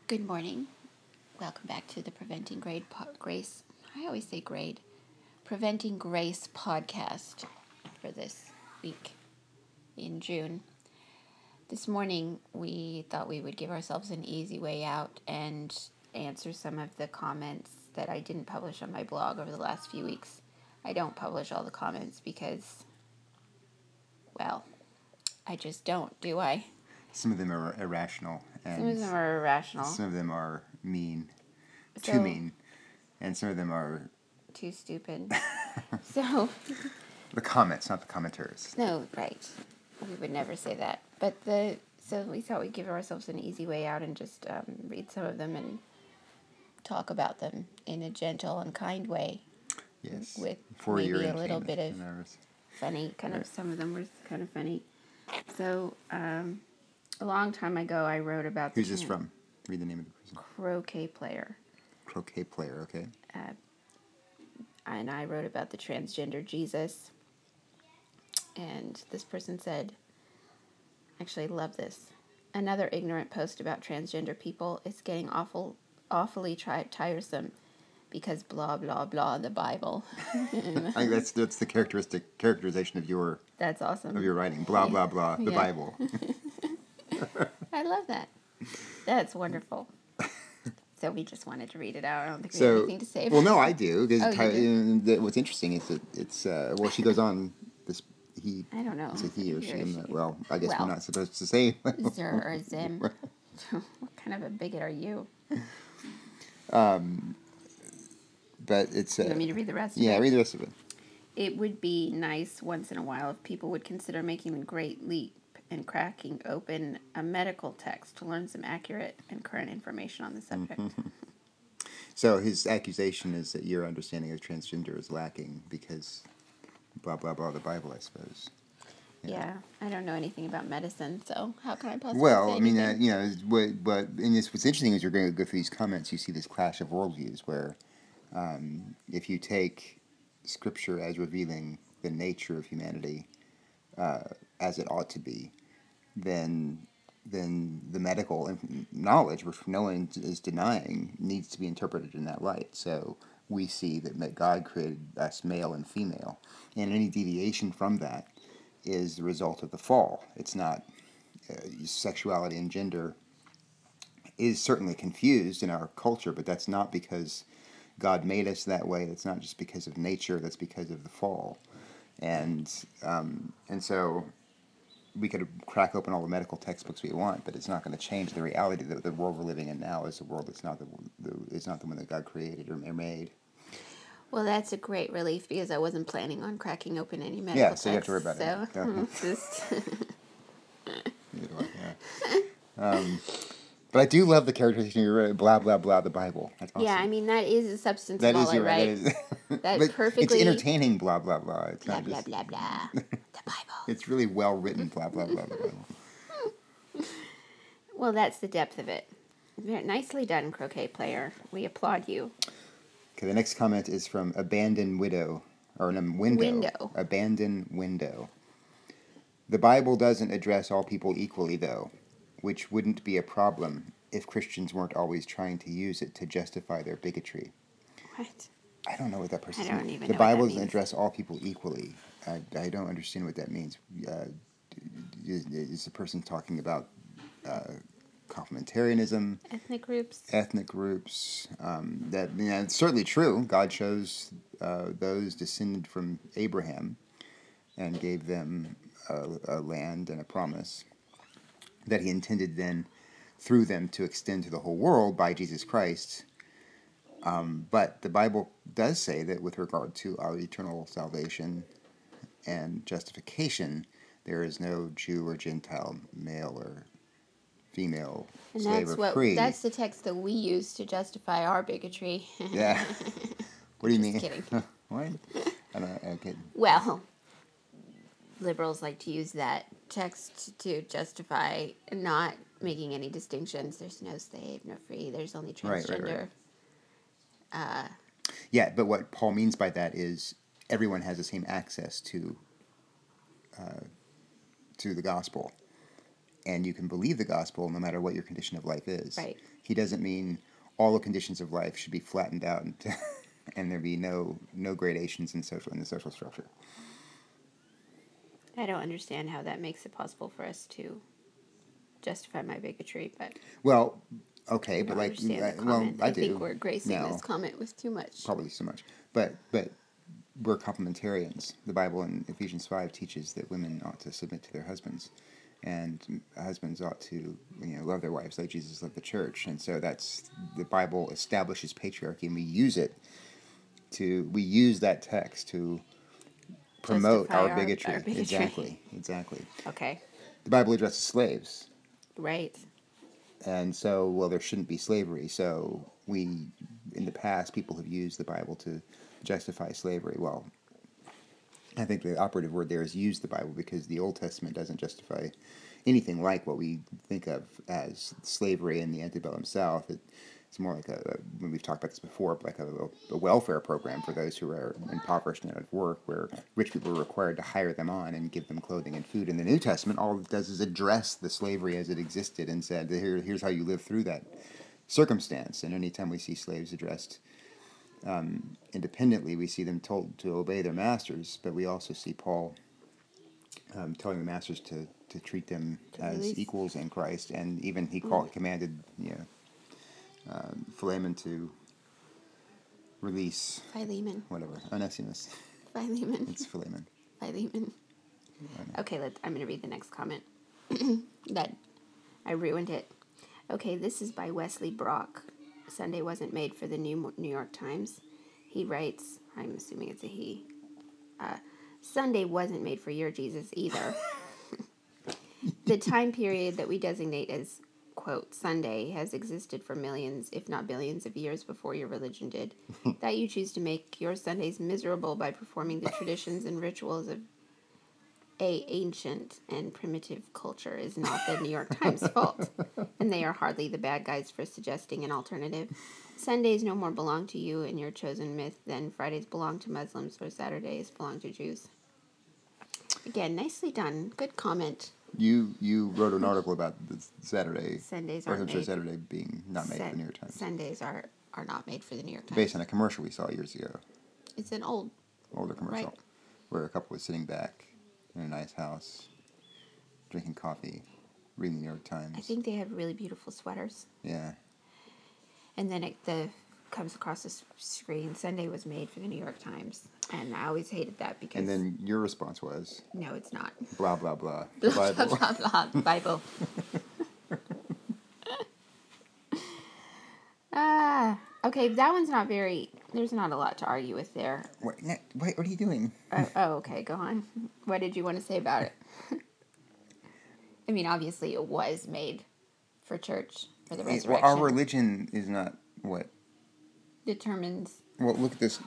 Good morning. Welcome back to the Grace. I always say grade. Preventing Grace podcast for this week in June. This morning, we thought we would give ourselves an easy way out and answer some of the comments that I didn't publish on my blog over the last few weeks. I don't publish all the comments because, well, I just don't, do I? Some of them are irrational, and Some of them are irrational. some of them are mean, So, too mean, and some of them are too stupid. So, the comments, not the commenters. no, right. We would never say that. But so we thought we'd give ourselves an easy way out and just read some of them and talk about them in a gentle and kind way. Yes. With For maybe your a little bit of nervous. funny, Right. some of them were kind of funny. So, a long time ago, I wrote about Who's this from? Read the name of the person. Croquet player. Croquet player, okay. And I wrote about the transgender Jesus. And this person said, actually, love this. Another ignorant post about transgender people is getting awfully tiresome because blah, blah, blah, the Bible. I think that's the characterization of your That's awesome. of your writing. Blah, blah, blah, the Yeah. Bible. I love that. That's wonderful. So we just wanted to read it out. I don't think we have So, anything to say. well, no, I do. Because Oh, you do? what's interesting is that it's, well, she goes on, this, he, I don't know. it's a he or she. she. Well, I guess Well, we're not supposed to say. Zer or Zim. What kind of a bigot are you? But it's... You want me to read the rest of it? Yeah, read the rest of it. It would be nice once in a while if people would consider making a great leap and cracking open a medical text to learn some accurate and current information on the subject. So his accusation is that your understanding of transgender is lacking because blah, blah, blah, the Bible, I suppose. Yeah, I don't know anything about medicine, so how can I possibly Well, say I mean, anything? what's interesting is you're going to go through these comments, you see this clash of worldviews where if you take Scripture as revealing the nature of humanity as it ought to be, then the medical knowledge, which no one is denying, needs to be interpreted in that light. So we see that God created us male and female, and any deviation from that is the result of the fall. It's not sexuality and gender is certainly confused in our culture, but that's not because God made us that way. It's not just because of nature. That's because of the fall, and so we could crack open all the medical textbooks we want, but it's not going to change the reality that the world we're living in now is a world that's not the one that God created or made. Well, that's a great relief because I wasn't planning on cracking open any medical Yeah, texts. so you have to worry about it. But I do love the characterization you wrote, blah, blah, blah, the Bible. That's awesome. Yeah, I mean, that is the substance That of is all I your write. That That perfectly... It's entertaining, blah, blah, blah. It's blah, not blah, just... blah, blah. The Bible. It's really well written, blah, blah, blah, the Bible. Well, that's the depth of it. Very nicely done, croquet player. We applaud you. Okay, the next comment is from Abandoned Widow. Or no, Window. Abandoned Window. The Bible doesn't address all people equally, though, which wouldn't be a problem if Christians weren't always trying to use it to justify their bigotry. What? I don't know what that person I don't even know The what Bible that doesn't means. address all people equally. I don't understand what that means. Is the person talking about complementarianism? Ethnic groups? Ethnic groups. It's certainly true. God chose those descended from Abraham and gave them a land and a promise that he intended then through them to extend to the whole world by Jesus Christ. But the Bible does say that with regard to our eternal salvation and justification, there is no Jew or Gentile, male or female, And slave or free. that's the text that we use to justify our bigotry. Yeah. What do you mean? Just kidding. What? I'm kidding. Well, liberals like to use that text to justify not making any distinctions. There's no slave, no free. There's only transgender. Right. Yeah, but what Paul means by that is everyone has the same access to the gospel. and you can believe the gospel no matter what your condition of life is. Right. He doesn't mean all the conditions of life should be flattened out and there be no gradations in the social structure. I don't understand how that makes it possible for us to justify my bigotry, but Well, okay, I but don't like, understand the well, comment. I I think do. we're gracing No, this comment with too much. probably so much. But we're complementarians. The Bible in Ephesians 5 teaches that women ought to submit to their husbands, and husbands ought to love their wives like Jesus loved the church. And so that's the Bible establishes patriarchy, and we use that text to promote Justify our our bigotry. bigotry. Exactly. Okay. The Bible addresses slaves. Right. And so, well, there shouldn't be slavery. So in the past, people have used the Bible to justify slavery. Well, I think the operative word there is use the Bible, because the Old Testament doesn't justify anything like what we think of as slavery in the antebellum South. It's more like when we've talked about this before, like a welfare program for those who are impoverished and out of work, where rich people were required to hire them on and give them clothing and food. In the New Testament, all it does is address the slavery as it existed and said, here's how you live through that circumstance. And anytime we see slaves addressed independently, we see them told to obey their masters, but we also see Paul telling the masters to treat them as release. equals in Christ, and even he commanded Philemon to release Philemon. whatever Onesimus. Philemon. It's Philemon. Philemon. Okay, I'm going to read the next comment. That I ruined it. Okay, this is by Wesley Brock. Sunday wasn't made for the New York Times. He writes, I'm assuming it's a he. Sunday wasn't made for your Jesus either. The time period that we designate as, quote, Sunday has existed for millions, if not billions of years before your religion did. That you choose to make your Sundays miserable by performing the traditions and rituals of ancient and primitive culture is not the New York Times' fault, and they are hardly the bad guys for suggesting an alternative. Sundays no more belong to you and your chosen myth than Fridays belong to Muslims or Saturdays belong to Jews. Again, nicely done. Good comment. You wrote an article about the Saturday, Sundays or aren't made. Saturday being not made for the New York Times, Sundays are not made for the New York Times. based on a commercial we saw years ago. It's an older commercial, right. where a couple was sitting back in a nice house, drinking coffee, reading the New York Times. I think they have really beautiful sweaters. Yeah. And then it comes across the screen. Sunday was made for the New York Times, and I always hated that because. And then your response was, no, it's not. Blah blah blah. Blah The Bible. blah blah blah. Bible. Okay, that one's not very. There's not a lot to argue with there. Wait, what are you doing? Okay, go on. What did you want to say about it? I mean, obviously, it was made for church, for the resurrection. Well, our religion is not what determines. Well, look at this.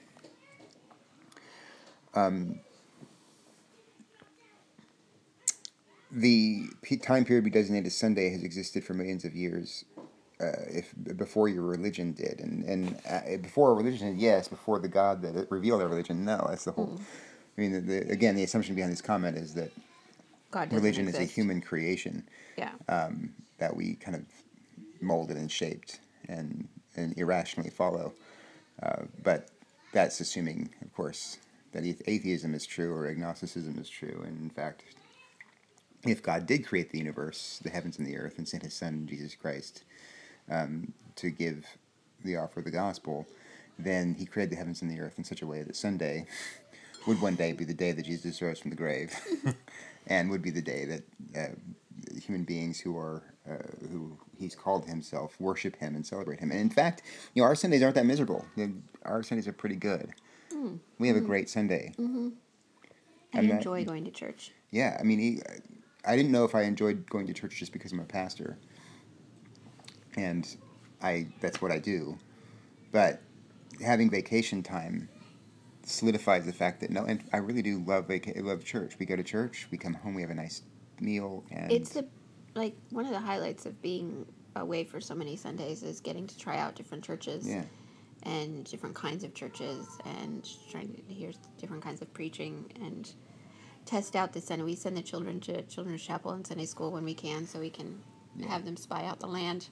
The time period we designate as Sunday has existed for millions of years. If before your religion did, and before our religion, yes, before the God that revealed our religion, no. That's the whole. I mean, again, the assumption behind this comment is that God religion exist. is a human creation. Yeah. That we kind of molded and shaped and irrationally follow. But that's assuming, of course, that atheism is true or agnosticism is true. And in fact, if God did create the universe, the heavens and the earth, and sent his Son, Jesus Christ, to give the offer of the gospel, then he created the heavens and the earth in such a way that Sunday would one day be the day that Jesus rose from the grave, and would be the day that human beings who he's called himself worship him and celebrate him. And in fact, our Sundays aren't that miserable. Our Sundays are pretty good. We have a great Sunday. I enjoy going to church. Yeah, I mean, I didn't know if I enjoyed going to church just because I'm a pastor, and that's what I do. But having vacation time solidifies the fact that and I really do love church. We go to church, we come home, we have a nice meal, and it's one of the highlights of being away for so many Sundays is getting to try out different churches. Yeah. And different kinds of churches, and trying to hear different kinds of preaching, and test out the Sunday. We send the children to children's chapel and Sunday school when we can, so we can have them spy out the land,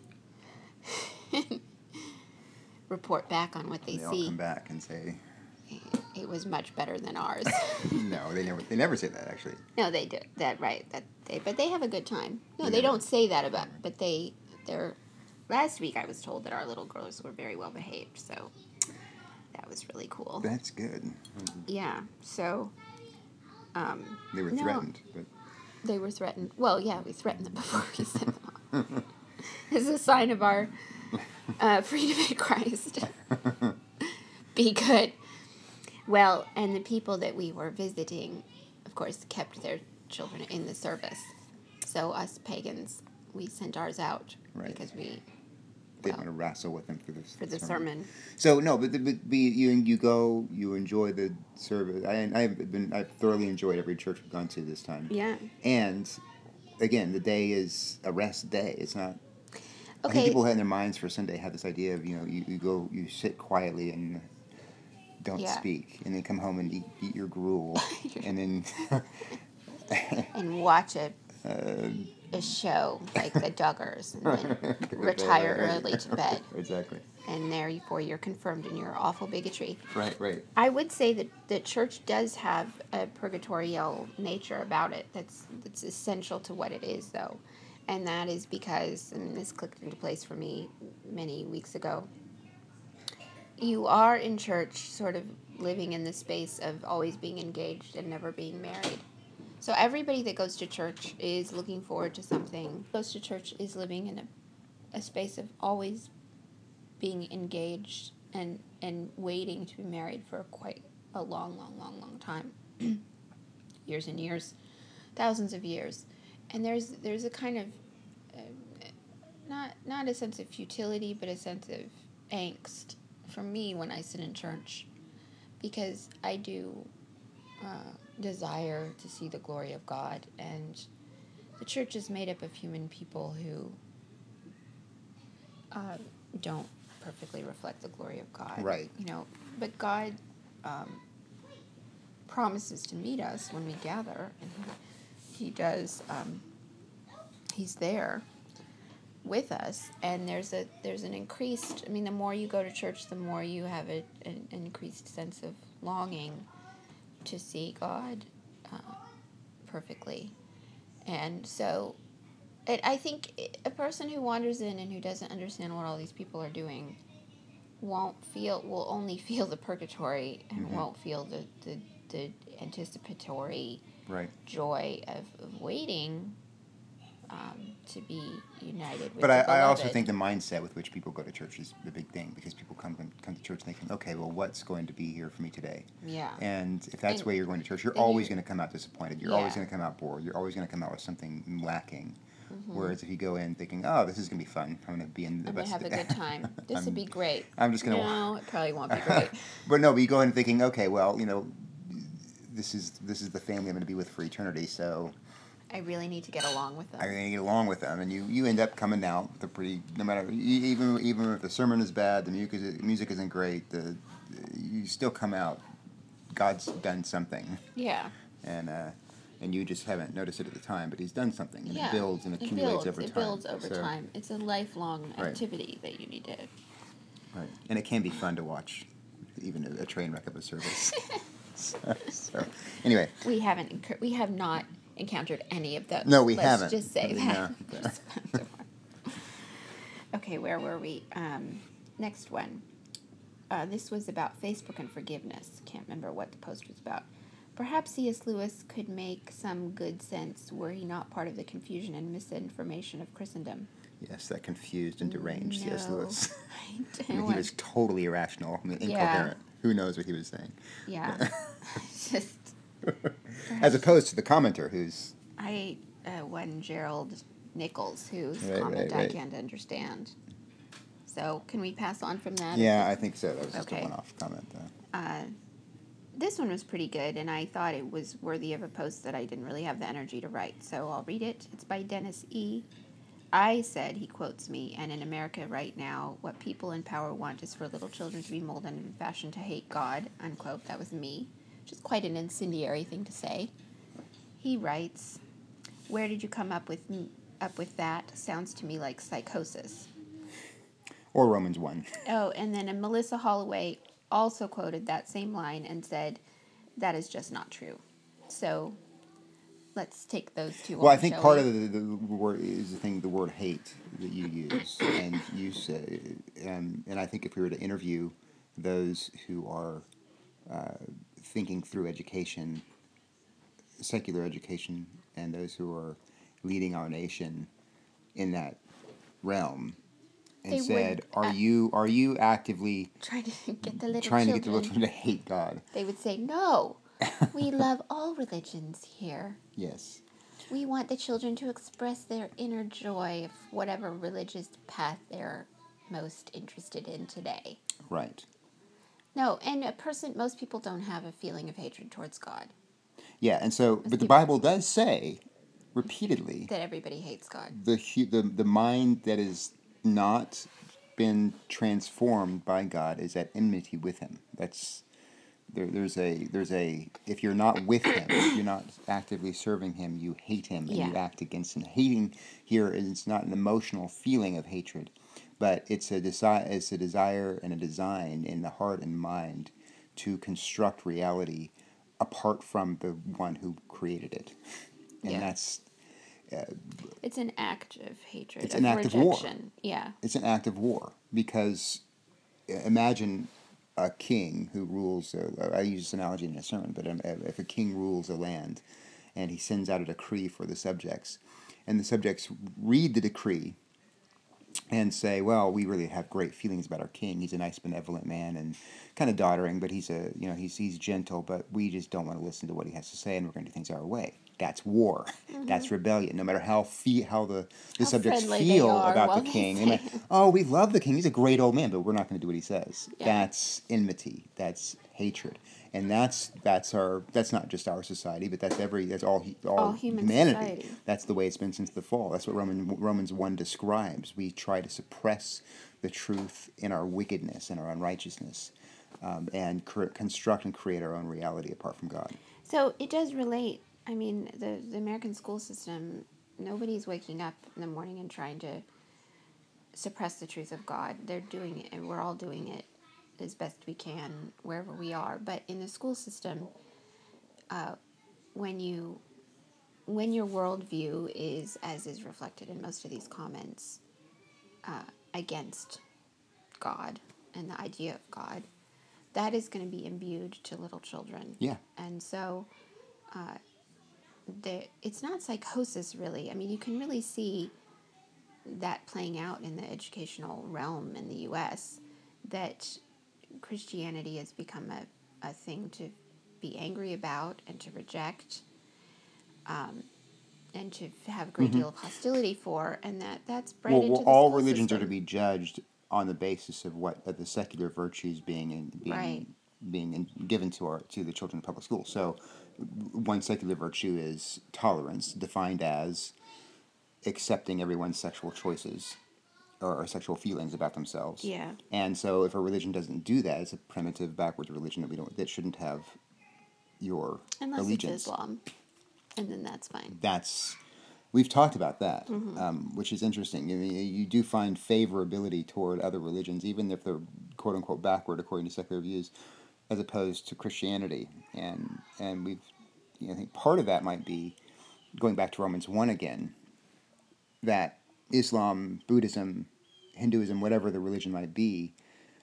report back on what they They all see. come back and say, It was much better than ours. no, they never say that, actually. No, they do that, right? But they have a good time. No, They they never- don't say that about. But they're. Last week, I was told that our little girls were very well behaved, so that was really cool. That's good. Yeah. So. They were No. threatened, but They were threatened. Well, yeah, we threatened them before we sent them off. It's a sign of our freedom in Christ. Be good. Well, and the people that we were visiting, of course, kept their children in the service. So us pagans, we sent ours out Right. because we didn't want to wrestle with them for the sermon. So no, but you go, you enjoy the service. I've thoroughly enjoyed every church we've gone to this time. Yeah. And again, the day is a rest day. It's not. I think Okay. people in their minds for Sunday have this idea of you go, you sit quietly and don't Yeah. speak, and then come home and eat your gruel, and then And watch a show like The Duggars, and then retire early to bed. Exactly. And therefore you're confirmed in your awful bigotry. Right. I would say that the church does have a purgatorial nature about it that's essential to what it is, though. And that is because, and this clicked into place for me many weeks ago, you are in church sort of living in the space of always being engaged and never being married. So everybody that goes to church is looking forward to something. Goes to church is living in a space of always being engaged and waiting to be married for quite a long time. Years and years, thousands of years. And there's a kind of not a sense of futility, but a sense of angst for me when I sit in church, because I do desire to see the glory of God, and the church is made up of human people who don't perfectly reflect the glory of God. Right. But God promises to meet us when we gather, and He does. He's there with us, and there's an increased. I mean, the more you go to church, the more you have an increased sense of longing to see God perfectly, and so. I think a person who wanders in and who doesn't understand what all these people are doing will only feel the purgatory and won't feel the anticipatory joy of waiting to be united with But the I also beloved. think the mindset with which people go to church is the big thing, because people come to church thinking, okay, well, what's going to be here for me today? Yeah. And if that's why you're going to church, you're then always you- going to come out disappointed. You're Yeah. always going to come out bored. You're always going to come out with something lacking. Mm-hmm. Whereas if you go in thinking, oh, this is going to be fun, I'm going to be in the I'm going best to have a good time. This would be great. I'm just going to. No, it probably won't be great. But no, but you go in thinking, okay, well, this is the family I'm going to be with for eternity, so I really need to get along with them. I'm going to get along with them, and you end up coming out with a pretty, no matter, even if the sermon is bad, the music isn't great, you still come out, God's done something, Yeah. and you just haven't noticed it at the time, but He's done something, and Yeah. it builds and accumulates over time. It builds over So, time. It's a lifelong Right. activity that you need to. Right, and it can be fun to watch, even a train wreck of a service. so anyway. We have not encountered any of those. No, we Let's haven't. just say that. No. Just fun to watch. Okay, where were we? Next one. This was about Facebook and forgiveness. Can't remember what the post was about. Perhaps C.S. Lewis could make some good sense were he not part of the confusion and misinformation of Christendom. Yes, that confused and deranged C.S. Lewis. I I mean, he was totally irrational. I mean, Yeah. incoherent. Who knows what he was saying? Yeah. Just. As opposed to the commenter, who's One Gerald Nichols, whose Right, comment right. I can't understand. So, can we pass on from that? yeah, I think so. That was just Okay. a one-off comment. This one was pretty good, and I thought it was worthy of a post that I didn't really have the energy to write, so I'll read it. It's by Dennis E. I said, he quotes me, and in America right now, what people in power want is for little children to be molded and fashioned to hate God, unquote. That was me, which is quite an incendiary thing to say. He writes, "Where did you come up with that? Sounds to me like psychosis." Or Romans 1. Oh, and then Melissa Holloway also quoted that same line and said, "That is just not true." So let's take those two Well, I on, think shall part we? of the word is the word hate that you use, and you say, and I think if we were to interview those who are thinking through education, secular education, and those who are leading our nation in that realm, and They would, said, "Are you actively trying to get the little trying to get the children, children to hate God?" they would say, "No, we love all religions here. Yes, We want the children to express their inner joy of whatever religious path they're most interested in today." right. No, and most people don't have a feeling of hatred towards God. Yeah, and so, Most but the people Bible does say repeatedly that everybody hates God. the mind that is not been transformed by God is at enmity with Him. There's a if you're not with Him, if you're not actively serving Him, you hate Him and Yeah. you act against Him. Hating here is not an emotional feeling of hatred, but it's a desire and a design in the heart and mind to construct reality apart from the one who created it, and Yeah. it's an act of hatred, an of act of war. rejection. Yeah. It's an act of war because imagine a king who rules. I use this analogy in a sermon, but if a king rules a land and he sends out a decree for the subjects, and the subjects read the decree and say, "Well, we really have great feelings about our king. He's a nice, benevolent man, and kind of doddering, but he's gentle. But we just don't want to listen to what he has to say, and we're going to do things our way." That's war. Mm-hmm. That's rebellion. No matter how the How subjects friendly they feel are about the while they king, they say, might, "Oh, we love the king. He's a great old man, but we're not going to do what he says." Yeah. That's enmity. That's hatred, and that's not just our society, but that's all human humanity. society. That's the way it's been since the fall. That's what Romans 1 describes. We try to suppress the truth in our wickedness and our unrighteousness, and construct and create our own reality apart from God. So it does relate. I mean, the American school system, nobody's waking up in the morning and trying to suppress the truth of God. They're doing it, and we're all doing it as best we can wherever we are. But in the school system, when your worldview is, as is reflected in most of these comments, against God and the idea of God, that is going to be imbued to little children. Yeah. And so it's not psychosis, really. I mean, you can really see that playing out in the educational realm in the U.S., that Christianity has become a thing to be angry about and to reject, and to have a great deal of hostility for, and that's bred into the All school religions are to system. be judged on the basis of of the secular virtues Right. being given to the children in public school. So, one secular virtue is tolerance, defined as accepting everyone's sexual choices or sexual feelings about themselves. Yeah. And so, if a religion doesn't do that, it's a primitive, backwards religion that shouldn't have your Unless allegiance. it's Islam, and then that's fine. We've talked about that, Mm-hmm. which is interesting. You do find favorability toward other religions, even if they're quote unquote backward according to secular views, as opposed to Christianity. And I think part of that might be going back to Romans 1 again, that Islam, Buddhism, Hinduism, whatever the religion might be,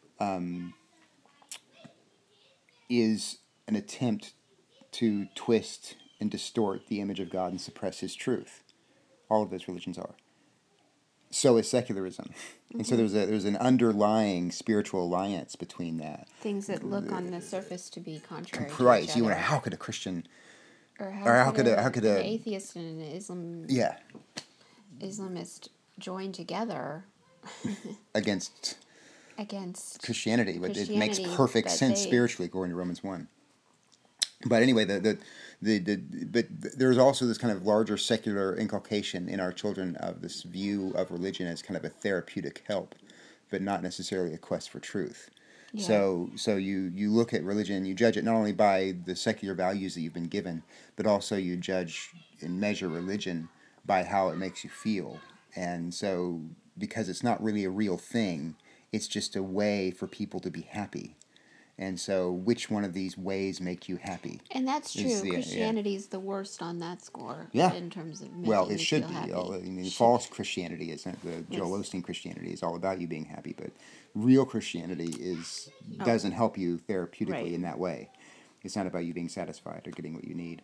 is an attempt to twist and distort the image of God and suppress His truth. All of those religions are. So is secularism, and so Mm-hmm. there's an underlying spiritual alliance between that. Things that look on the surface to be contrary to Right. each So you wonder other. how could a Christian Or or how could an a atheist and an yeah Islamist join together against against Christianity, but it makes Christianity perfect that sense they... spiritually according to Romans 1. But anyway, but there's also this kind of larger secular inculcation in our children of this view of religion as kind of a therapeutic help, but not necessarily a quest for truth. Yeah. So you look at religion, you judge it not only by the secular values that you've been given, but also you judge and measure religion by how it makes you feel. And so because it's not really a real thing, it's just a way for people to be happy. And so which one of these ways make you happy? And that's Is true. the yeah. Christianity is the worst on that score Yeah. in terms of Well, making it you should feel be. happy. I mean, Should- false Christianity isn't. The Joel Yes. Osteen Christianity is all about you being happy, but real Christianity Oh. doesn't help you therapeutically Right. in that way. It's not about you being satisfied or getting what you need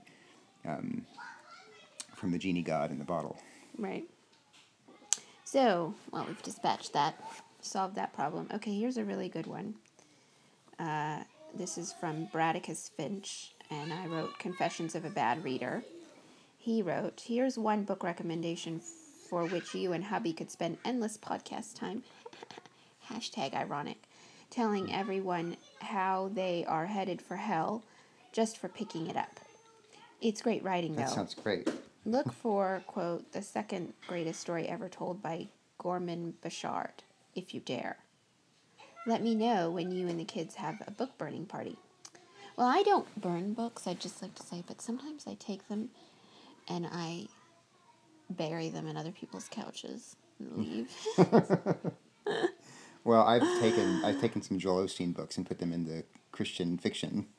from the genie god in the bottle. Right. So, well, we've dispatched that, solved that problem. Okay, here's a really good one. This is from Bradicus Finch, and I wrote Confessions of a Bad Reader. He wrote, here's one book recommendation for which you and hubby could spend endless podcast time, hashtag ironic, telling everyone how they are headed for hell just for picking it up. It's great writing, though. That sounds great. Look for, quote, the second greatest story ever told by Gorman Bechard, if you dare. Let me know when you and the kids have a book burning party. Well, I don't burn books, I'd just like to say, but sometimes I take them and I bury them in other people's couches and leave. Well, I've taken some Joel Osteen books and put them in the Christian fiction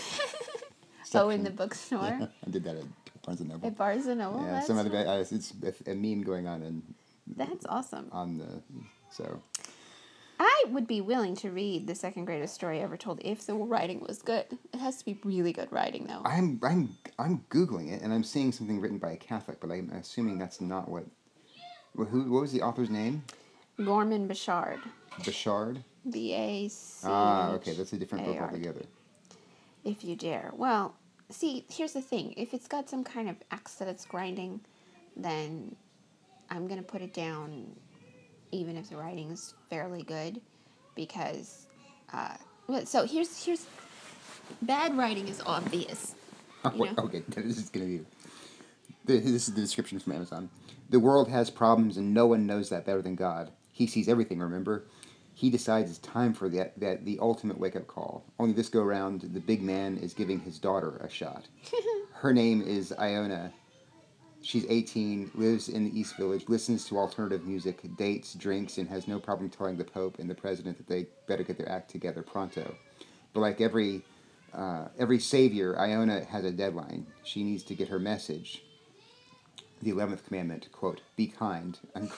Oh, in section. the bookstore? Yeah, I did that at Barnes and Noble. At Barnes & Noble? Yeah, That's some other nice. it's a meme going on That's awesome. on the so. I would be willing to read the second greatest story ever told if the writing was good. It has to be really good writing, though. I'm googling it and I'm seeing something written by a Catholic, but I'm assuming that's not what. What was the author's name? Gorman Bechard. Bechard. B-A-C-H-A-R-D. Ah, okay, that's a different book altogether. If you dare. Well, see, here's the thing. If it's got some kind of axe that it's grinding, then I'm going to put it down even if the writing is fairly good, because, so here's, bad writing is obvious, you know? Okay, this is gonna be. This is the description from Amazon. The world has problems, and no one knows that better than God. He sees everything. Remember, He decides it's time for the ultimate wake up call. Only this go round, the big man is giving his daughter a shot. Her name is Iona. She's 18, lives in the East Village, listens to alternative music, dates, drinks, and has no problem telling the Pope and the President that they better get their act together pronto. But like every savior, Iona has a deadline. She needs to get her message. The 11th commandment, quote, be kind.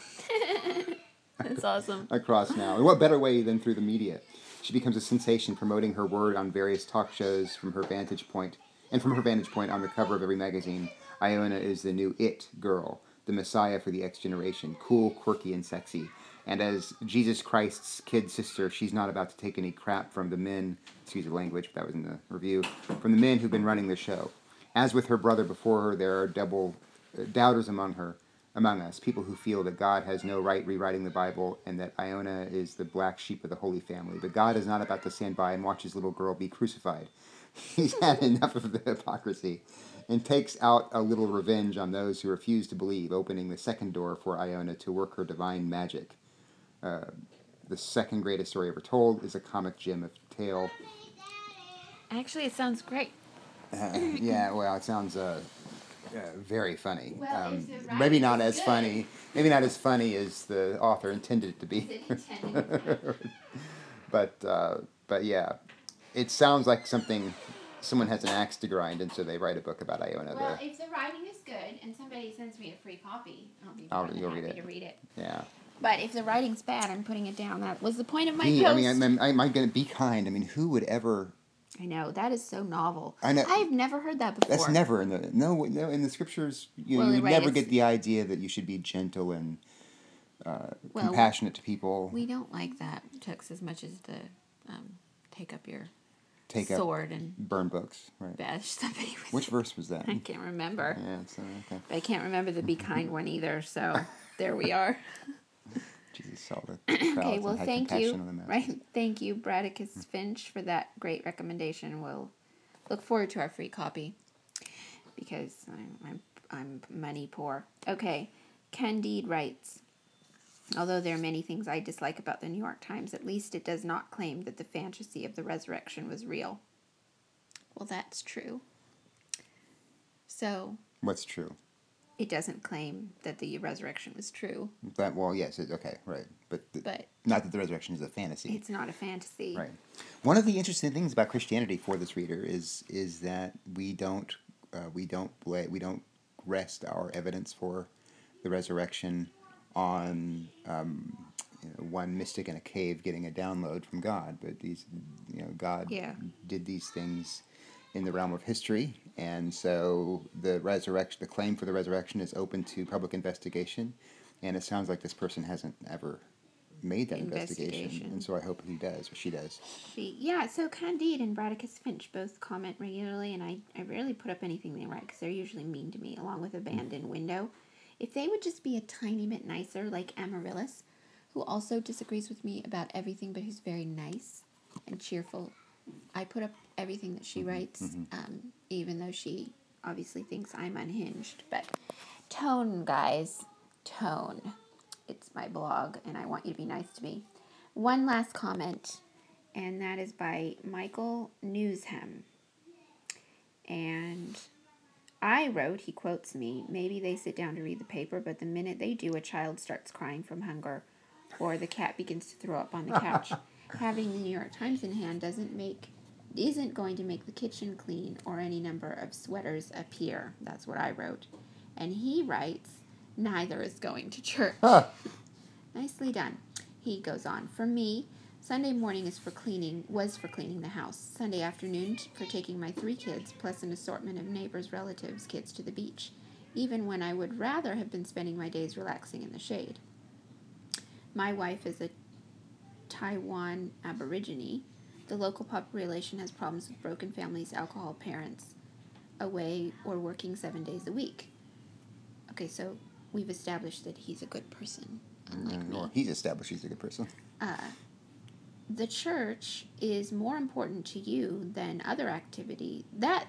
That's awesome. Across now. And what better way than through the media? She becomes a sensation, promoting her word on various talk shows from her vantage point. And from her vantage point on the cover of every magazine, Iona is the new it girl, the messiah for the X generation, cool, quirky, and sexy. And as Jesus Christ's kid sister, she's not about to take any crap from the men, excuse the language, but that was in the review, from the men who've been running the show. As with her brother before her, there are doubters among us, people who feel that God has no right rewriting the Bible and that Iona is the black sheep of the Holy Family. But God is not about to stand by and watch his little girl be crucified. He's had enough of the hypocrisy and takes out a little revenge on those who refuse to believe, opening the second door for Iona to work her divine magic. The second greatest story ever told is a comic gem of tale. Actually, it sounds great. Yeah, well, it sounds very funny. Well, if the writing Maybe not is as good. funny. Maybe not as funny as the author intended it to be. But yeah, it sounds like someone has an axe to grind, and so they write a book about Iona. Well, if the writing is good and somebody sends me a free copy, I'll be you'll happy read it. to read it. Yeah. But if the writing's bad, I'm putting it down. That was the point of my I post. mean, I'm going to be kind. I mean, who would ever? I know, that is so novel. I know. I've never heard that before. That's never in the no in the scriptures. You Well, would right, never it's- get the idea that you should be gentle and compassionate to people. We don't like that text as much as the take up your Take sword up, and burn books. Right. bash somebody with Which it. verse was that? I can't remember. Yeah. So okay. But I can't remember the be kind one either, so there we are. Jesus saw the crowds Okay, well, and had thank compassion you. on the masses. Right, thank you, Bradicus Finch, for that great recommendation. We'll look forward to our free copy because I'm money poor. Okay, Candide writes, Although there are many things I dislike about the New York Times, at least it does not claim that the fantasy of the resurrection was real. Well, that's true. So... What's true? It doesn't claim that the resurrection was true. Yes, okay, right. But But not that the resurrection is a fantasy. It's not a fantasy. Right. One of the interesting things about Christianity for this reader is that we don't rest our evidence for the resurrection on one mystic in a cave getting a download from God, but God did these things in the realm of history, and so the claim for the resurrection is open to public investigation, and it sounds like this person hasn't ever made that investigation, and so I hope he does, or she does. So Candide and Bradicus Finch both comment regularly, and I rarely put up anything they write because they're usually mean to me, along with Abandoned Window. If they would just be a tiny bit nicer, like Amaryllis, who also disagrees with me about everything, but who's very nice and cheerful. I put up everything that she writes, even though she obviously thinks I'm unhinged. But tone, guys, tone. It's my blog, and I want you to be nice to me. One last comment, and that is by Michael Newsham. And I wrote, he quotes me, maybe they sit down to read the paper, but the minute they do, a child starts crying from hunger, or the cat begins to throw up on the couch. Having the New York Times in hand isn't going to make the kitchen clean or any number of sweaters appear. That's what I wrote. And he writes, neither is going to church. Nicely done. He goes on, for me, Sunday morning was for cleaning the house. Sunday afternoon for taking my 3 kids, plus an assortment of neighbors' relatives' kids to the beach, even when I would rather have been spending my days relaxing in the shade. My wife is a Taiwan Aborigine. The local population has problems with broken families, alcohol, parents away or working 7 days a week. Okay, so we've established that he's a good person, unlike me. Well, he's established he's a good person. The church is more important to you than other activity. That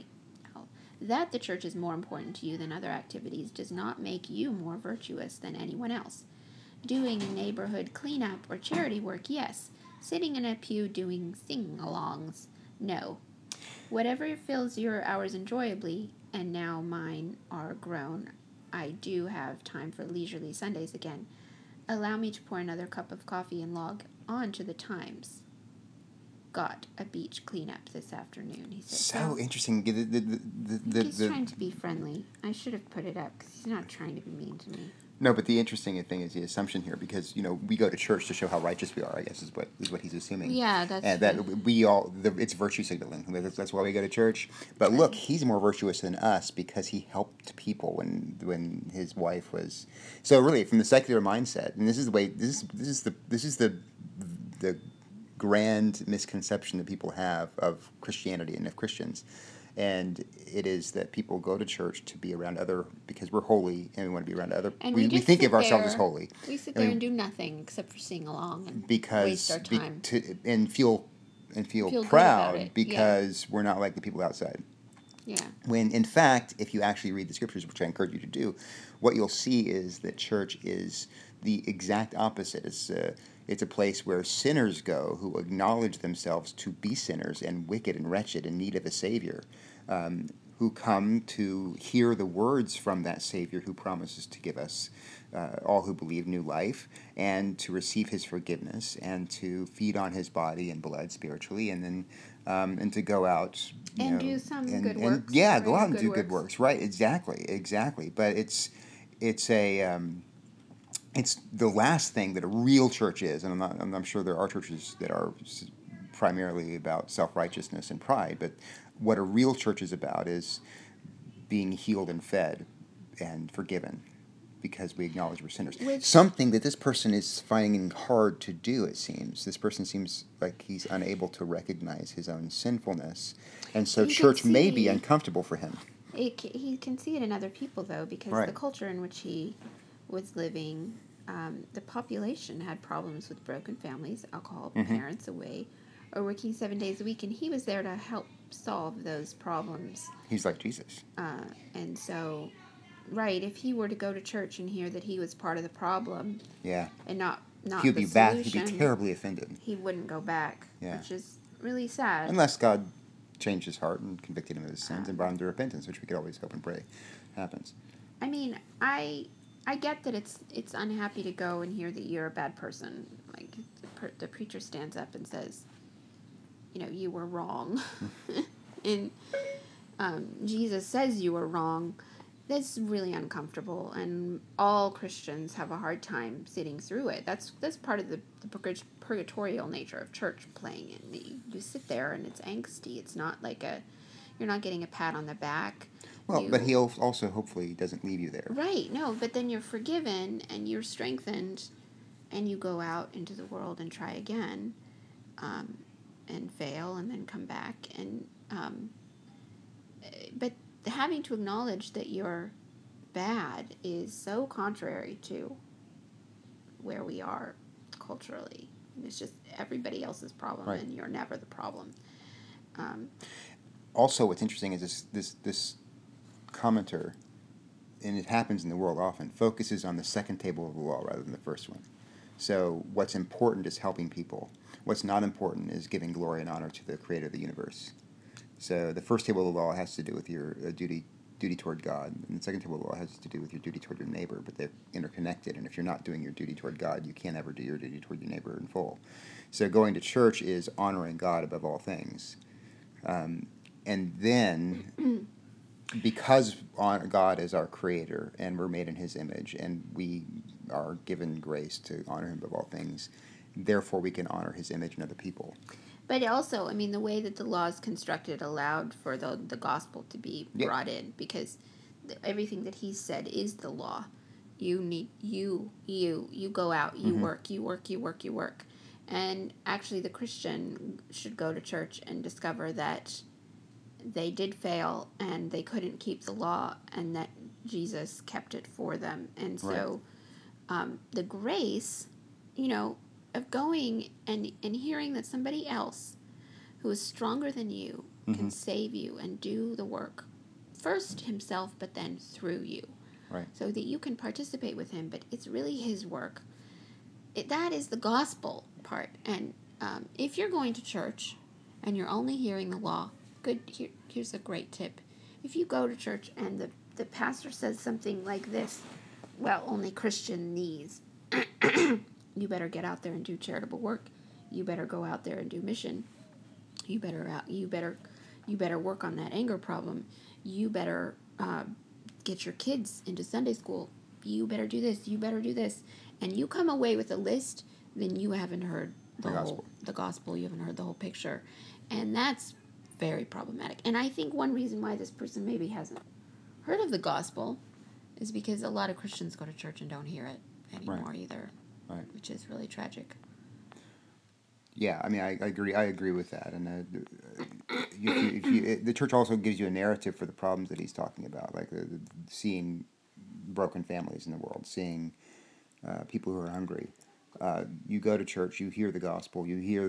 the church is more important to you than other activities does not make you more virtuous than anyone else. Doing neighborhood cleanup or charity work, yes. Sitting in a pew doing sing-alongs, no. Whatever fills your hours enjoyably, and now mine are grown, I do have time for leisurely Sundays again. Allow me to pour another cup of coffee and log on to the Times. Got a beach cleanup this afternoon, he said. So interesting. He's trying to be friendly. I should have put it up because he's not trying to be mean to me. No, but the interesting thing is the assumption here, because we go to church to show how righteous we are. I guess is what he's assuming. Yeah, that's and that it's virtue signaling. That's why we go to church. But look, he's more virtuous than us because he helped people when his wife was. So really, from the secular mindset, and this is the way this is the grand misconception that people have of Christianity and of Christians. And it is that people go to church to be around because we're holy and we want to be around other. And we think of ourselves as holy. We sit there and do nothing except for sing along and waste our time. And feel proud because we're not like the people outside. Yeah. When in fact, if you actually read the scriptures, which I encourage you to do, what you'll see is that church is the exact opposite. It's a place where sinners go who acknowledge themselves to be sinners and wicked and wretched in need of a Savior, who come to hear the words from that Savior who promises to give us, all who believe, new life, and to receive His forgiveness, and to feed on His body and blood spiritually, and then and to go out do some good works. Go out and do good works. Right, exactly. But it's the last thing that a real church is, and I'm sure there are churches that are primarily about self-righteousness and pride, but what a real church is about is being healed and fed and forgiven because we acknowledge we're sinners. Something that this person is finding hard to do, it seems. This person seems like he's unable to recognize his own sinfulness, and so church may be uncomfortable for him. He can see it in other people, though, because the culture in which he was living, the population had problems with broken families, alcohol, parents away, or working 7 days a week, and he was there to help solve those problems. He's like Jesus. And so Right. If he were to go to church and hear that he was part of the problem Yeah. and not He'd the be He'd be solution, terribly offended. he wouldn't go back, Yeah. which is really sad. Unless God changed his heart and convicted him of his sins and brought him to repentance, which we could always hope and pray happens. I mean, I get that it's unhappy to go and hear that you're a bad person. Like the preacher stands up and says, you were wrong, and Jesus says you were wrong. That's really uncomfortable, and all Christians have a hard time sitting through it. That's part of the purgatorial nature of church playing it. You sit there, and it's angsty. It's not like you're not getting a pat on the back. Well, but he also hopefully doesn't leave you there. Right, no, but then you're forgiven, and you're strengthened, and you go out into the world and try again, and fail, and then come back, and but having to acknowledge that you're bad is so contrary to where we are culturally. It's just everybody else's problem, right. And you're never the problem. Also, what's interesting is this commenter, and it happens in the world often, focuses on the second table of the law rather than the first one. So what's important is helping people. What's not important is giving glory and honor to the creator of the universe. So the first table of the law has to do with your duty toward God, and the second table of the law has to do with your duty toward your neighbor, but they're interconnected, and if you're not doing your duty toward God, you can't ever do your duty toward your neighbor in full. So going to church is honoring God above all things. And then, because God is our creator, and we're made in his image, and we are given grace to honor him above all things, therefore we can honor his image in other people. But also, I mean, the way that the law is constructed allowed for the gospel to be brought in, because everything that he said is the law. You need you go out, you work, you work, you work, you work. And actually the Christian should go to church and discover that they did fail and they couldn't keep the law, and that Jesus kept it for them. And so the grace, of going and hearing that somebody else who is stronger than you can save you and do the work first himself, but then through you, right? So that you can participate with him, but it's really his work. That is the gospel part. And if you're going to church and you're only hearing the law, here's a great tip. If you go to church and the pastor says something like this, well, only Christian needs, you better get out there and do charitable work. You better go out there and do mission. You better work on that anger problem. You better get your kids into Sunday school. You better do this. You better do this. And you come away with a list, then you haven't heard the gospel. You haven't heard the whole picture. And that's very problematic. And I think one reason why this person maybe hasn't heard of the gospel is because a lot of Christians go to church and don't hear it anymore either, which is really tragic. Yeah, I mean, I agree with that, and the church also gives you a narrative for the problems that he's talking about, like seeing broken families in the world, seeing people who are hungry. You go to church, you hear the gospel, you hear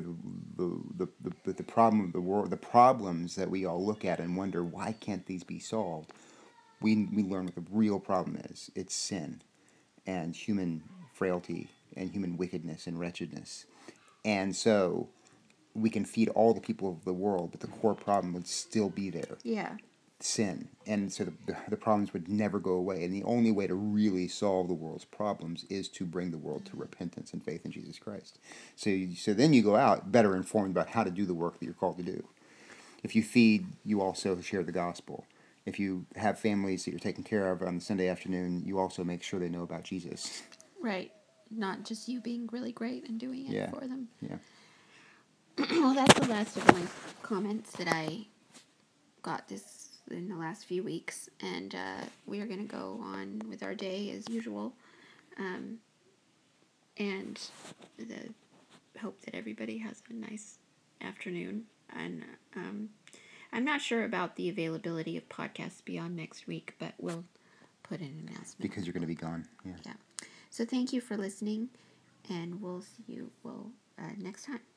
the problem of the world, the problems that we all look at and wonder, why can't these be solved? We learn what the real problem is. It's sin and human frailty and human wickedness and wretchedness. And so we can feed all the people of the world, but the core problem would still be there. Yeah. Sin. And so the problems would never go away. And the only way to really solve the world's problems is to bring the world to repentance and faith in Jesus Christ. So then you go out better informed about how to do the work that you're called to do. If you feed, you also share the gospel. If you have families that you're taking care of on the Sunday afternoon, you also make sure they know about Jesus. Right. Not just you being really great and doing it for them. Yeah. Well, that's the last of my comments that I got this in the last few weeks, and we are going to go on with our day as usual, and hope that everybody has a nice afternoon. And I'm not sure about the availability of podcasts beyond next week, but we'll put an announcement. Because you're going to be gone. Yeah. So thank you for listening, and we'll see you next time.